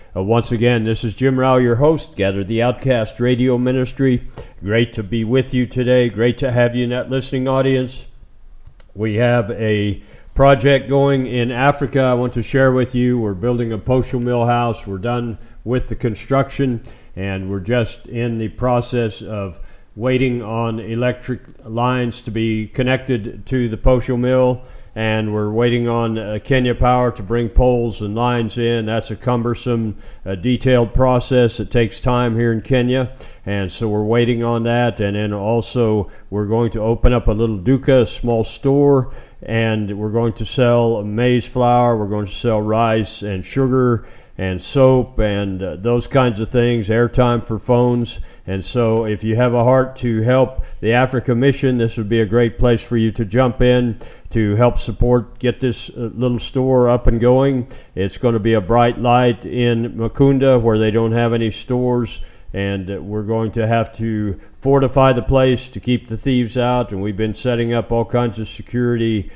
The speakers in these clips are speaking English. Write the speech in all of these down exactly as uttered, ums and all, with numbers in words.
uh, once again, this is Jim Rao, your host, Gather the Outcast Radio Ministry. Great to be with you today. Great to have you in that listening audience. We have a project going in Africa I want to share with you. We're building a postal mill house. We're done with the construction, and we're just in the process of waiting on electric lines to be connected to the postal mill, and we're waiting on uh, Kenya Power to bring poles and lines in. That's a cumbersome, uh, detailed process. It takes time here in Kenya, and so we're waiting on that. And then also we're going to open up a little duka, a small store, and we're going to sell maize flour. We're going to sell rice and sugar and soap and uh, those kinds of things, airtime for phones. And so if you have a heart to help the Africa Mission, this would be a great place for you to jump in to help support, get this uh, little store up and going. It's going to be a bright light in Mukunda where they don't have any stores, and uh, we're going to have to fortify the place to keep the thieves out, and we've been setting up all kinds of security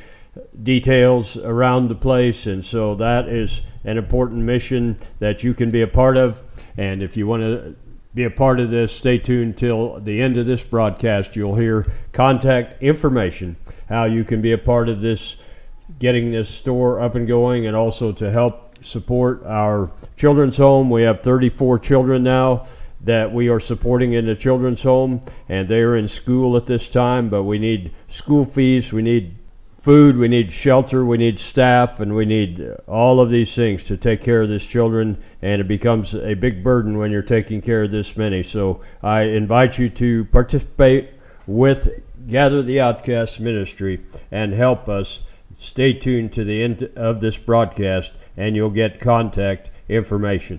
details around the place, and so that is an important mission that you can be a part of. And if you want to be a part of this, stay tuned till the end of this broadcast. You'll hear contact information, how you can be a part of this, getting this store up and going, and also to help support our children's home. We have thirty-four children now that we are supporting in the children's home, and they are in school at this time, but we need school fees, we need food, we need shelter, we need staff, and we need all of these things to take care of these children, and it becomes a big burden when you're taking care of this many. So I invite you to participate with Gather the Outcast Ministry and help us. Stay tuned to the end of this broadcast, and you'll get contact information.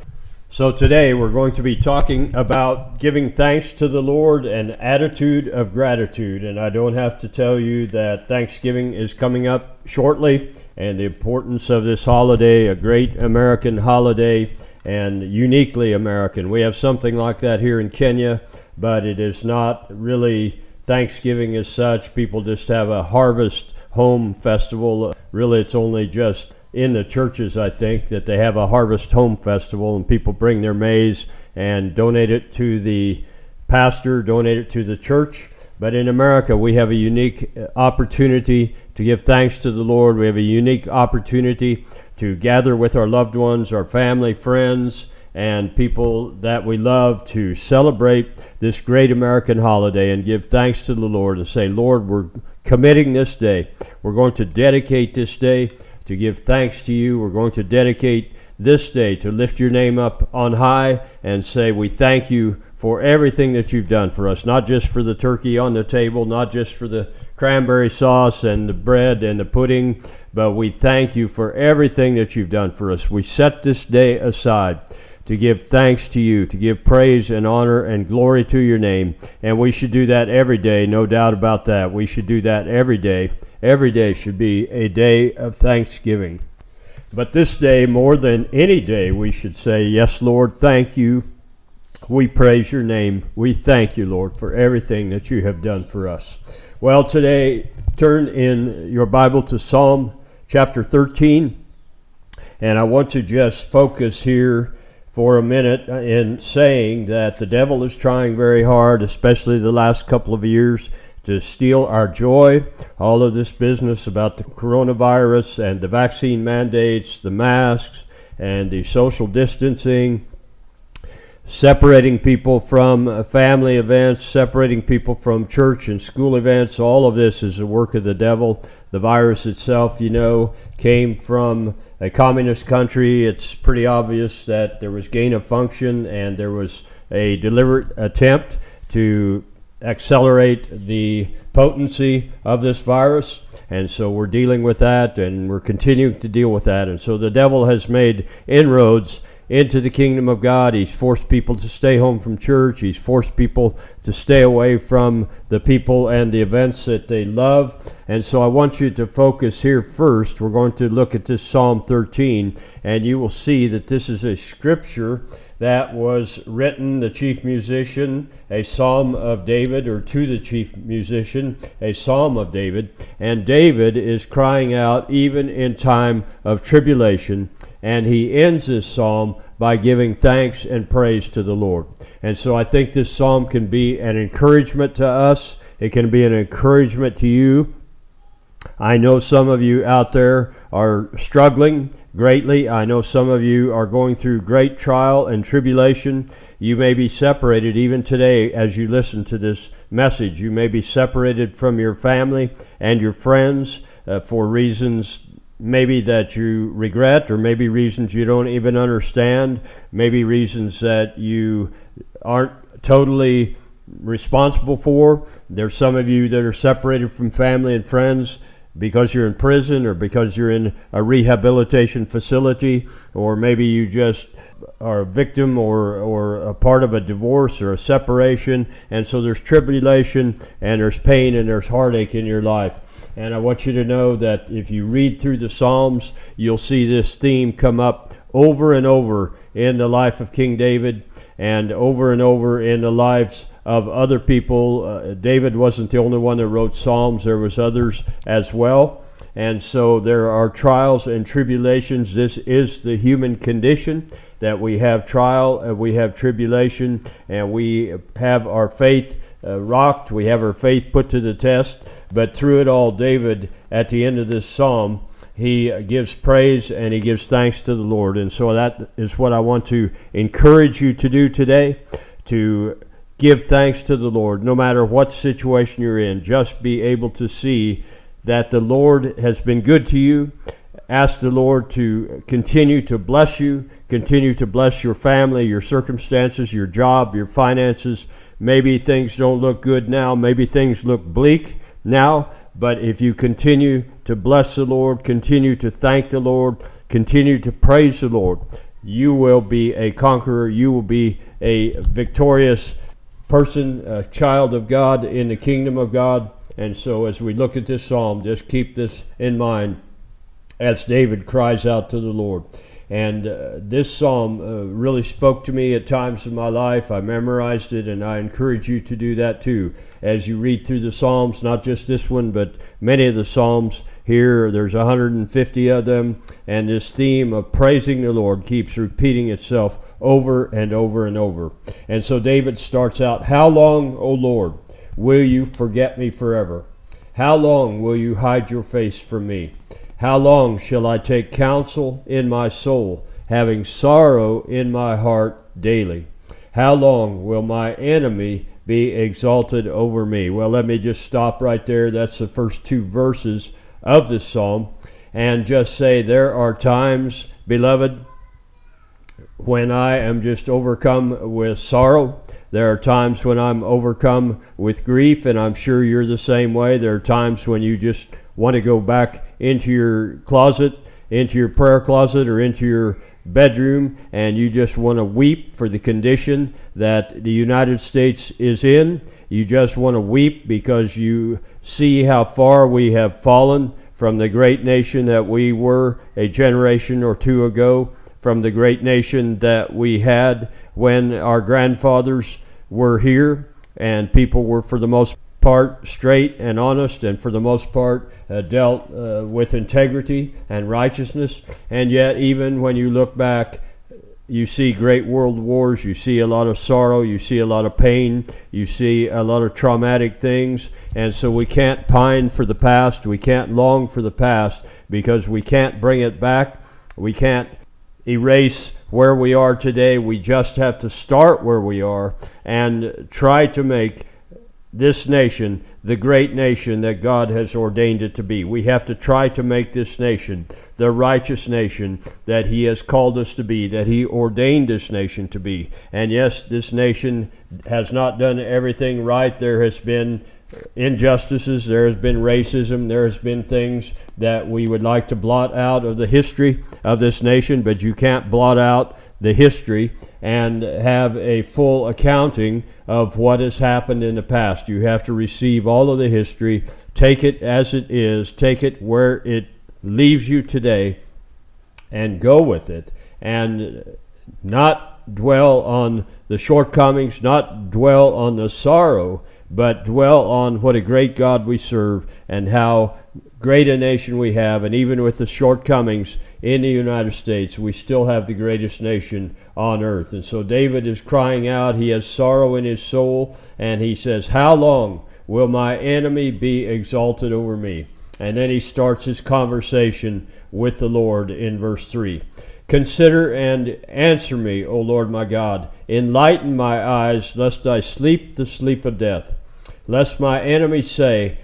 So today we're going to be talking about giving thanks to the Lord and attitude of gratitude. And I don't have to tell you that Thanksgiving is coming up shortly, and the importance of this holiday, a great American holiday and uniquely American. We have something like that here in Kenya, but it is not really Thanksgiving as such. People just have a harvest home festival. Really, it's only just in the churches, I think, that they have a harvest home festival, and people bring their maize and donate it to the pastor, donate it to the church. But in America, we have a unique opportunity to give thanks to the Lord. We have a unique opportunity to gather with our loved ones, our family, friends, and people that we love, to celebrate this great American holiday and give thanks to the Lord and say, Lord, we're committing this day. We're going to dedicate this day to give thanks to you. We're going to dedicate this day to lift your name up on high and say we thank you for everything that you've done for us, not just for the turkey on the table, not just for the cranberry sauce and the bread and the pudding, but we thank you for everything that you've done for us. We set this day aside to give thanks to you, to give praise and honor and glory to your name. And we should do that every day, no doubt about that. We should do that every day. Every day should be a day of thanksgiving. But this day, more than any day, we should say, yes, Lord, thank you. We praise your name. We thank you, Lord, for everything that you have done for us. Well, today, turn in your Bible to Psalm chapter thirteen. And I want to just focus here for a minute in saying that the devil is trying very hard, especially the last couple of years, to steal our joy. All of this business about the coronavirus and the vaccine mandates, the masks, and the social distancing, separating people from family events, separating people from church and school events. All of this is the work of the devil. The virus itself, you know, came from a communist country. It's pretty obvious that there was gain of function, and there was a deliberate attempt to accelerate the potency of this virus. And so we're dealing with that, and we're continuing to deal with that. And so the devil has made inroads into the kingdom of God. He's forced people to stay home from church. He's forced people to stay away from the people and the events that they love. And so I want you to focus here first. We're going to look at this Psalm thirteen, and you will see that this is a scripture that was written, the chief musician, a psalm of David, or to the chief musician, a psalm of David. And David is crying out even in time of tribulation, and he ends this psalm by giving thanks and praise to the Lord. And so I think this psalm can be an encouragement to us. It can be an encouragement to you. I know some of you out there are struggling greatly. I know some of you are going through great trial and tribulation. You may be separated even today as you listen to this message. You may be separated from your family and your friends uh, for reasons maybe that you regret, or maybe reasons you don't even understand, maybe reasons that you aren't totally responsible for. There's some of you that are separated from family and friends because you're in prison, or because you're in a rehabilitation facility, or maybe you just are a victim or, or a part of a divorce or a separation. And so there's tribulation and there's pain and there's heartache in your life. And I want you to know that if you read through the Psalms, you'll see this theme come up over and over in the life of King David, and over and over in the lives of other people. Uh, David wasn't the only one that wrote Psalms. There was others as well. And so there are trials and tribulations. This is the human condition, that we have trial and we have tribulation, and we have our faith uh, rocked. We have our faith put to the test. But through it all, David, at the end of this psalm, he gives praise and he gives thanks to the Lord. And so that is what I want to encourage you to do today, to give thanks to the Lord, no matter what situation you're in. Just be able to see that the Lord has been good to you. Ask the Lord to continue to bless you, continue to bless your family, your circumstances, your job, your finances. Maybe things don't look good now. Maybe things look bleak now. But if you continue to bless the Lord, continue to thank the Lord, continue to praise the Lord, you will be a conqueror. You will be a victorious person, a child of God in the kingdom of God. And so as we look at this psalm, just keep this in mind as David cries out to the Lord. And uh, this psalm uh, really spoke to me at times in my life. I memorized it, and I encourage you to do that too. As you read through the Psalms, not just this one, but many of the Psalms here, there's one hundred fifty of them, and this theme of praising the Lord keeps repeating itself over and over and over. And so David starts out, "How long, O Lord, will you forget me forever? How long will you hide your face from me? How long shall I take counsel in my soul, having sorrow in my heart daily? How long will my enemy be exalted over me?" Well, let me just stop right there. That's the first two verses of this psalm. And just say, there are times, beloved, when I am just overcome with sorrow. There are times when I'm overcome with grief, and I'm sure you're the same way. There are times when you just want to go back into your closet, into your prayer closet, or into your bedroom, and you just want to weep for the condition that the United States is in. You just want to weep because you see how far we have fallen from the great nation that we were a generation or two ago, from the great nation that we had when our grandfathers were here, and people were for the most part straight and honest, and for the most part uh, dealt uh, with integrity and righteousness. And yet, even when you look back, you see great world wars, you see a lot of sorrow, you see a lot of pain, you see a lot of traumatic things. And so we can't pine for the past, we can't long for the past, because we can't bring it back. We can't erase where we are today. We just have to start where we are and try to make this nation the great nation that God has ordained it to be. We have to try to make this nation the righteous nation that He has called us to be, that He ordained this nation to be. And yes, this nation has not done everything right. There has been injustices, there has been racism, there has been things that we would like to blot out of the history of this nation, but you can't blot out the history and have a full accounting of what has happened in the past. You have to receive all of the history, take it as it is, take it where it leaves you today, and go with it, and not not dwell on the shortcomings, not dwell on the sorrow, but dwell on what a great God we serve and how great a nation we have. And even with the shortcomings in the United States, we still have the greatest nation on earth. And so David is crying out. He has sorrow in his soul, and he says, how long will my enemy be exalted over me? And then he starts his conversation with the Lord in verse three. Consider and answer me, O Lord my God. Enlighten my eyes, lest I sleep the sleep of death. Lest my enemies say,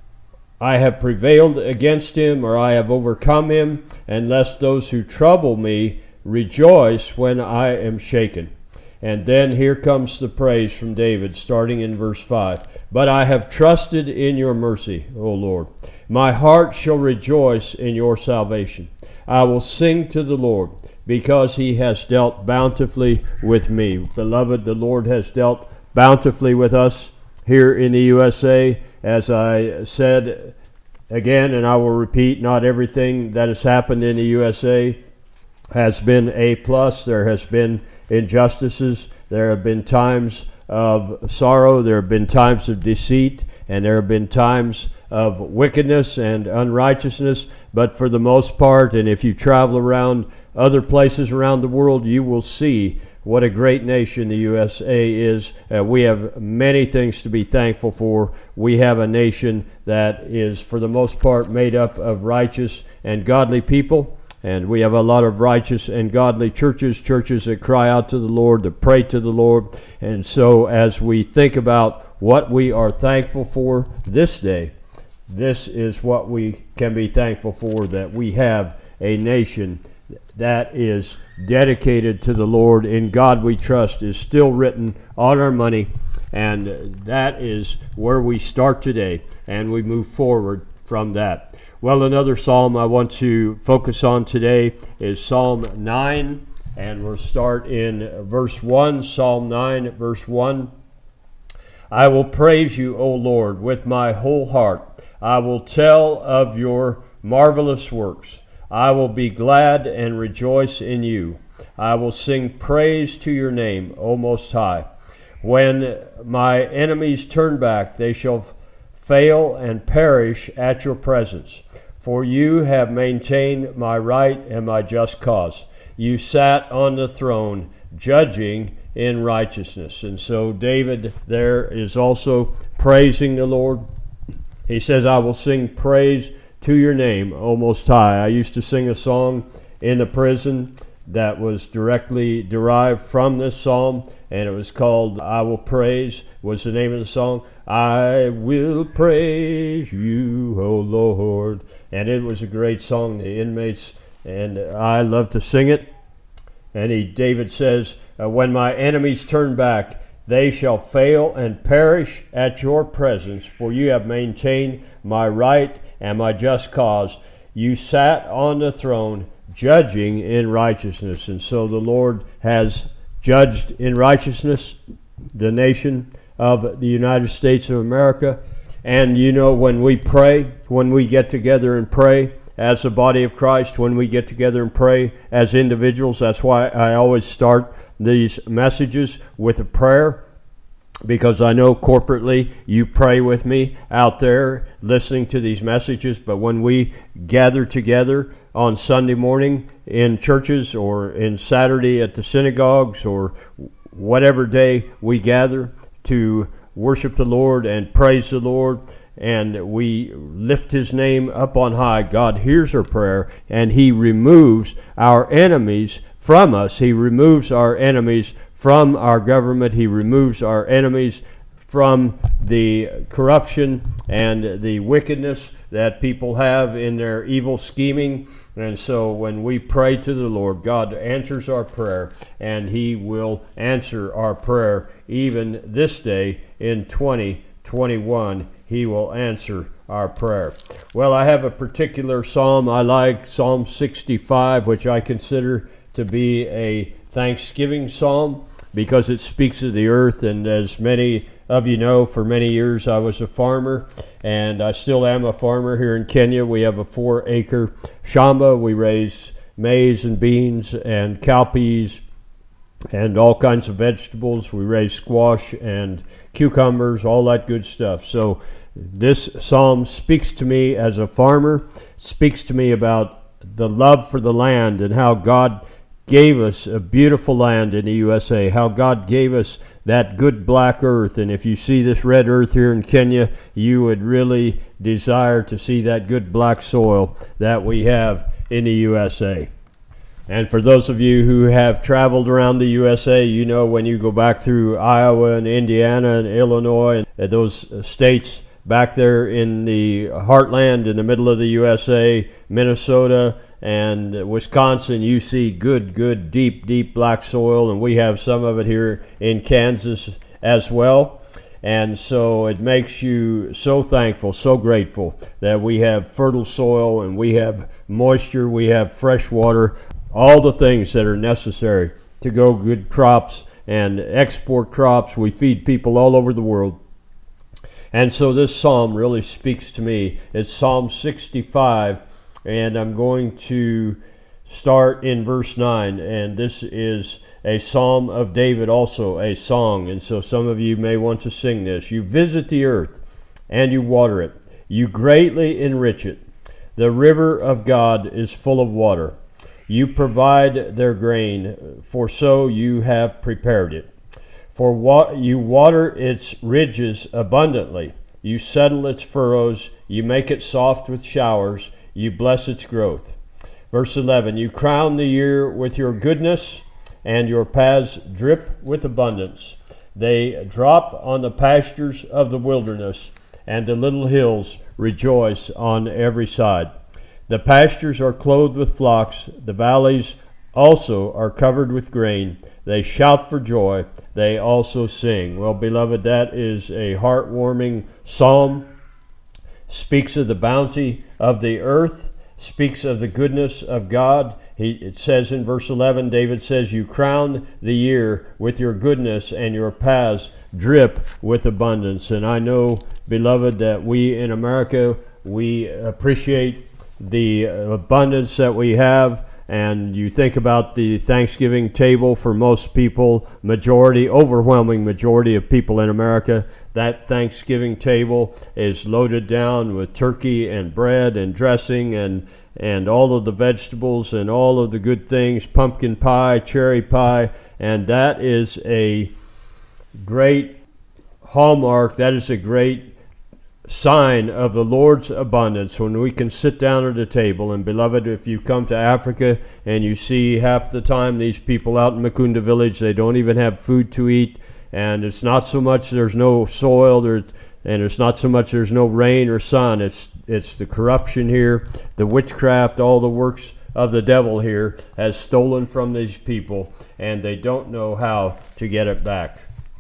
I have prevailed against him, or I have overcome him, and lest those who trouble me rejoice when I am shaken. And then here comes the praise from David, starting in verse five. But I have trusted in your mercy, O Lord. My heart shall rejoice in your salvation. I will sing to the Lord, because he has dealt bountifully with me. Beloved, the Lord has dealt bountifully with us here in the U S A. As I said again, and I will repeat, not everything that has happened in the U S A has been A plus. There has been injustices. There have been times of sorrow. There have been times of deceit. And there have been times of wickedness and unrighteousness. But for the most part, and if you travel around other places around the world, you will see what a great nation the U S A is. Uh, we have many things to be thankful for. We have a nation that is, for the most part, made up of righteous and godly people. And we have a lot of righteous and godly churches, churches that cry out to the Lord, that pray to the Lord. And so as we think about what we are thankful for this day, this is what we can be thankful for, that we have a nation that is dedicated to the Lord. In God we trust is still written on our money, and that is where we start today, and we move forward from that. Well, another psalm I want to focus on today is Psalm nine, and we'll start in verse one, Psalm nine, verse one. I will praise you, O Lord, with my whole heart. I will tell of your marvelous works. I will be glad and rejoice in you. I will sing praise to your name, O Most High. When my enemies turn back, they shall fail and perish at your presence. For you have maintained my right and my just cause. You sat on the throne, judging in righteousness. And so David there is also praising the Lord. He says, I will sing praise to your name, O Most High. I used to sing a song in the prison that was directly derived from this psalm, and it was called I Will Praise, was the name of the song. I will praise you, O Lord. And it was a great song, the inmates, and I love to sing it. And he, David says, when my enemies turn back, they shall fail and perish at your presence, for you have maintained my right and my just cause. You sat on the throne, judging in righteousness. And so the Lord has judged in righteousness the nation of the United States of America. And you know, when we pray, when we get together and pray as the body of Christ, when we get together and pray as individuals, that's why I always start these messages with a prayer, because I know corporately you pray with me out there listening to these messages. But when we gather together on Sunday morning in churches, or in Saturday at the synagogues, or whatever day we gather to worship the Lord and praise the Lord, and we lift his name up on high, God hears our prayer, and he removes our enemies from us. He removes our enemies from our government. He removes our enemies from the corruption and the wickedness that people have in their evil scheming. And so when we pray to the Lord, God answers our prayer, and he will answer our prayer even this day in twenty twenty-one. He will answer our prayer. Well, I have a particular psalm I like, Psalm sixty-five, which I consider to be a thanksgiving psalm, because it speaks of the earth. And as many of you know, for many years I was a farmer, and I still am a farmer here in Kenya. We have a four acre shamba. We raise maize and beans and cowpeas and all kinds of vegetables. We raise squash and cucumbers, all that good stuff. So this psalm speaks to me as a farmer, speaks to me about the love for the land and how God gave us a beautiful land in the U S A, how God gave us that good black earth. And if you see this red earth here in Kenya, you would really desire to see that good black soil that we have in the U S A. And for those of you who have traveled around the U S A, you know when you go back through Iowa and Indiana and Illinois and those states back there in the heartland in the middle of the U S A, Minnesota and Wisconsin, you see good, good, deep, deep black soil, and we have some of it here in Kansas as well. And so it makes you so thankful, so grateful that we have fertile soil and we have moisture, we have fresh water, all the things that are necessary to grow good crops and export crops. We feed people all over the world. And so this psalm really speaks to me. It's Psalm sixty-five, and I'm going to start in verse nine. And this is a psalm of David, also a song. And so some of you may want to sing this. You visit the earth, and you water it. You greatly enrich it. The river of God is full of water. You provide their grain, for so you have prepared it. For wa- you water its ridges abundantly. You settle its furrows. You make it soft with showers. You bless its growth. Verse eleven, you crown the year with your goodness, and your paths drip with abundance. They drop on the pastures of the wilderness, and the little hills rejoice on every side. The pastures are clothed with flocks. The valleys also are covered with grain. They shout for joy. They also sing. Well, beloved, that is a heartwarming psalm. Speaks of the bounty of the earth. Speaks of the goodness of God. He, it says in verse eleven, David says, you crown the year with your goodness, and your paths drip with abundance. And I know, beloved, that we in America, we appreciate the abundance that we have. And you think about the Thanksgiving table for most people, majority, overwhelming majority of people in America, that Thanksgiving table is loaded down with turkey and bread and dressing and, and all of the vegetables and all of the good things, pumpkin pie, cherry pie, and that is a great hallmark, that is a great sign of the Lord's abundance when we can sit down at a table. And beloved, if you come to Africa and you see half the time these people out in Mukunda village, they don't even have food to eat, and it's not so much there's no soil there, and it's not so much there's no rain or sun, it's it's the corruption here, the witchcraft, all the works of the devil here has stolen from these people, and they don't know how to get it back.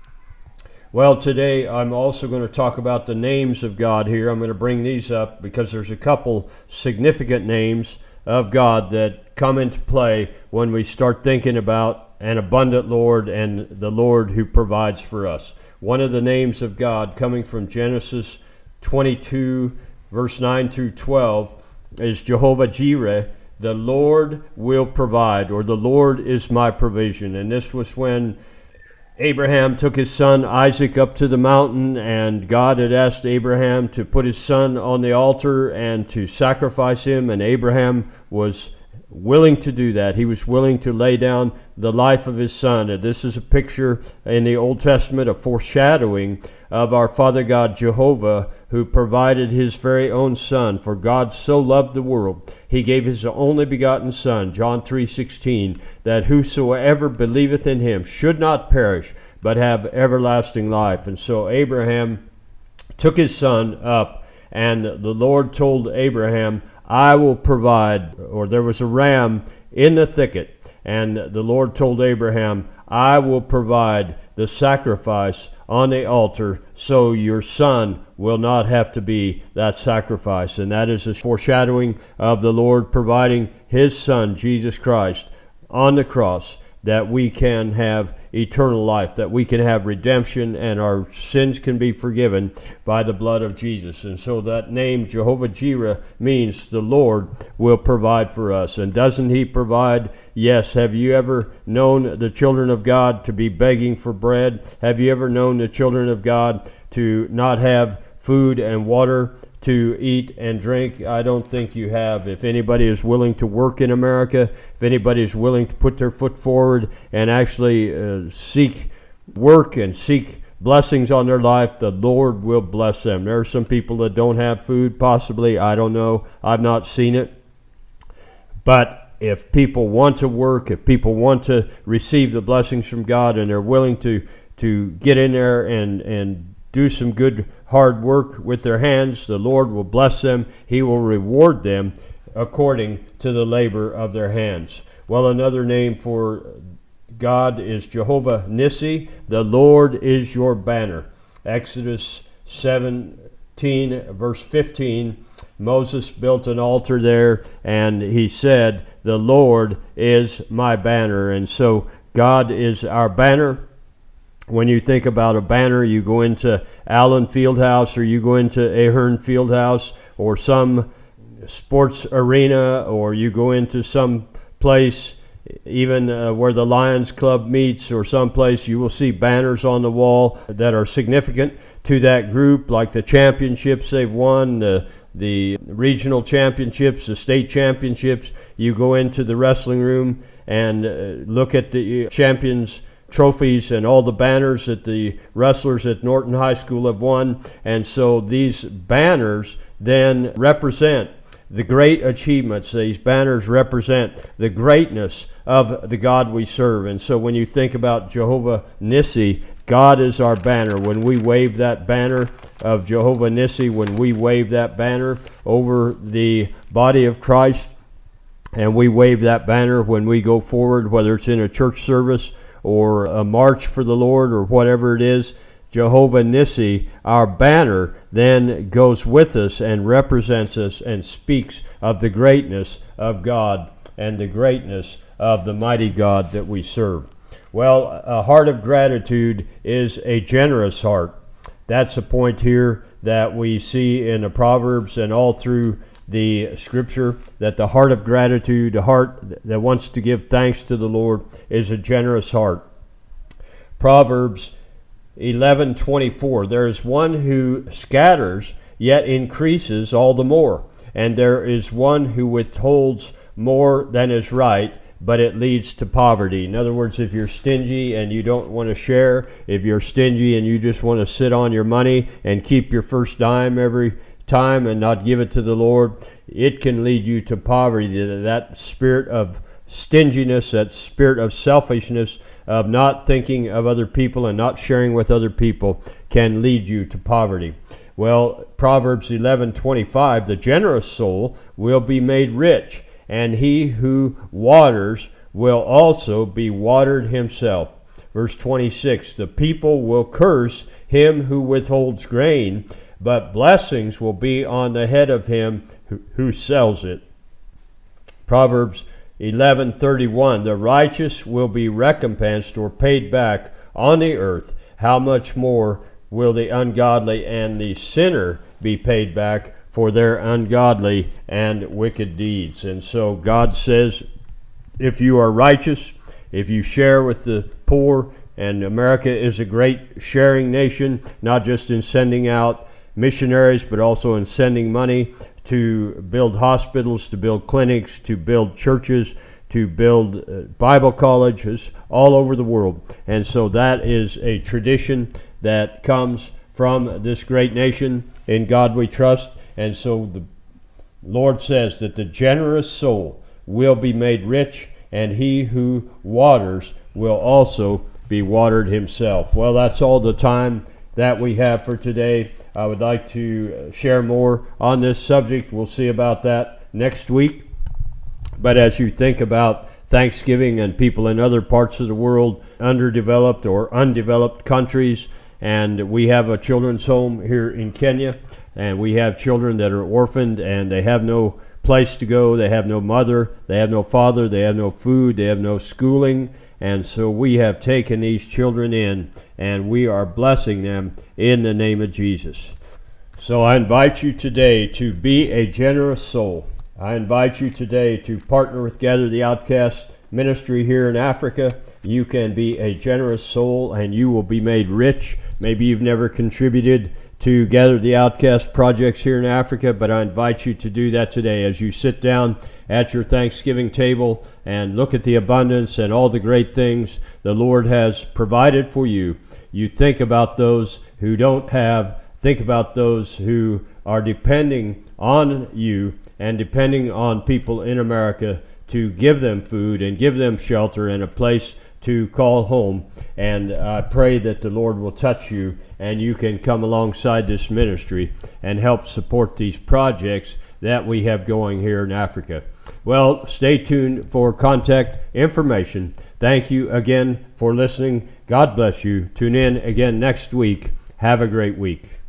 Well, today I'm also going to talk about the names of God here. I'm going to bring these up because there's a couple significant names of God that come into play when we start thinking about an abundant Lord and the Lord who provides for us. One of the names of God coming from Genesis twenty-two, verse nine through twelve, is Jehovah Jireh. The Lord will provide, or the Lord is my provision. And this was when Abraham took his son Isaac up to the mountain, and God had asked Abraham to put his son on the altar and to sacrifice him, and Abraham was willing to do that. He was willing to lay down the life of his son. And this is a picture in the Old Testament, a foreshadowing of our Father God Jehovah, who provided his very own son. For God so loved the world, he gave his only begotten son, John three sixteen, that whosoever believeth in him should not perish, but have everlasting life. And so Abraham took his son up, and the Lord told Abraham, I will provide, or there was a ram in the thicket, and the Lord told Abraham, I will provide the sacrifice on the altar, so your son will not have to be that sacrifice. And that is a foreshadowing of the Lord providing his son, Jesus Christ, on the cross, that we can have eternal life, that we can have redemption, and our sins can be forgiven by the blood of Jesus. And so that name, Jehovah Jireh, means the Lord will provide for us. And doesn't he provide? Yes. Have you ever known the children of God to be begging for bread? Have you ever known the children of God to not have food and water to eat and drink? I don't think you have. If anybody is willing to work in America, if anybody is willing to put their foot forward and actually uh, seek work and seek blessings on their life, the Lord will bless them. There are some people that don't have food, possibly. I don't know. I've not seen it. But if people want to work, if people want to receive the blessings from God, and they're willing to, to get in there and, and do some good hard work with their hands, the Lord will bless them. He will reward them according to the labor of their hands. Well, another name for God is Jehovah Nissi. The Lord is your banner. Exodus seventeen, verse fifteen, Moses built an altar there, and he said, the Lord is my banner. And so God is our banner. When you think about a banner, you go into Allen Fieldhouse, or you go into Ahern Fieldhouse, or some sports arena, or you go into some place, even uh, where the Lions Club meets, or someplace, you will see banners on the wall that are significant to that group, like the championships they've won, the, the regional championships, the state championships. You go into the wrestling room and uh, look at the champions' trophies and all the banners that the wrestlers at Norton High School have won. And so these banners then represent the great achievements. These banners represent the greatness of the God we serve. And so when you think about Jehovah Nissi, God is our banner. When we wave that banner of Jehovah Nissi, when we wave that banner over the body of Christ, and we wave that banner when we go forward, whether it's in a church service or a march for the Lord, or whatever it is, Jehovah Nissi, our banner, then goes with us and represents us and speaks of the greatness of God and the greatness of the mighty God that we serve. Well, a heart of gratitude is a generous heart. That's a point here that we see in the Proverbs and all through the scripture, that the heart of gratitude, the heart that wants to give thanks to the Lord, is a generous heart. Proverbs eleven twenty-four, there is one who scatters, yet increases all the more. And there is one who withholds more than is right, but it leads to poverty. In other words, if you're stingy and you don't want to share, if you're stingy and you just want to sit on your money and keep your first dime every time and not give it to the Lord, it can lead you to poverty. That spirit of stinginess, that spirit of selfishness, of not thinking of other people and not sharing with other people, can lead you to poverty. Well, Proverbs eleven twenty-five, the generous soul will be made rich, and he who waters will also be watered himself. Verse twenty-six, the people will curse him who withholds grain, but blessings will be on the head of him who, who sells it. Proverbs eleven thirty-one, the righteous will be recompensed or paid back on the earth. How much more will the ungodly and the sinner be paid back for their ungodly and wicked deeds? And so God says, if you are righteous, if you share with the poor, and America is a great sharing nation, not just in sending out missionaries, but also in sending money to build hospitals, to build clinics, to build churches, to build uh, Bible colleges all over the world. And so that is a tradition that comes from this great nation. In God we trust. And so the Lord says that the generous soul will be made rich, and he who waters will also be watered himself. Well, that's all the time that we have for today. I would like to share more on this subject. We'll see about that next week. But as you think about Thanksgiving and people in other parts of the world, underdeveloped or undeveloped countries, and we have a children's home here in Kenya, and we have children that are orphaned and they have no place to go, they have no mother, they have no father, they have no food, they have no schooling, And so we have taken these children in, and we are blessing them in the name of Jesus. So I invite you today to be a generous soul. I invite you today to partner with Gather the Outcast ministry here in Africa. You can be a generous soul and you will be made rich. Maybe you've never contributed to Gather the Outcast projects here in Africa, but I invite you to do that today as you sit down at your Thanksgiving table and look at the abundance and all the great things the Lord has provided for you. You think about those who don't have, think about those who are depending on you and depending on people in America to give them food and give them shelter and a place to call home. And I pray that the Lord will touch you and you can come alongside this ministry and help support these projects that we have going here in Africa. Well, stay tuned for contact information. Thank you again for listening. God bless you. Tune in again next week. Have a great week.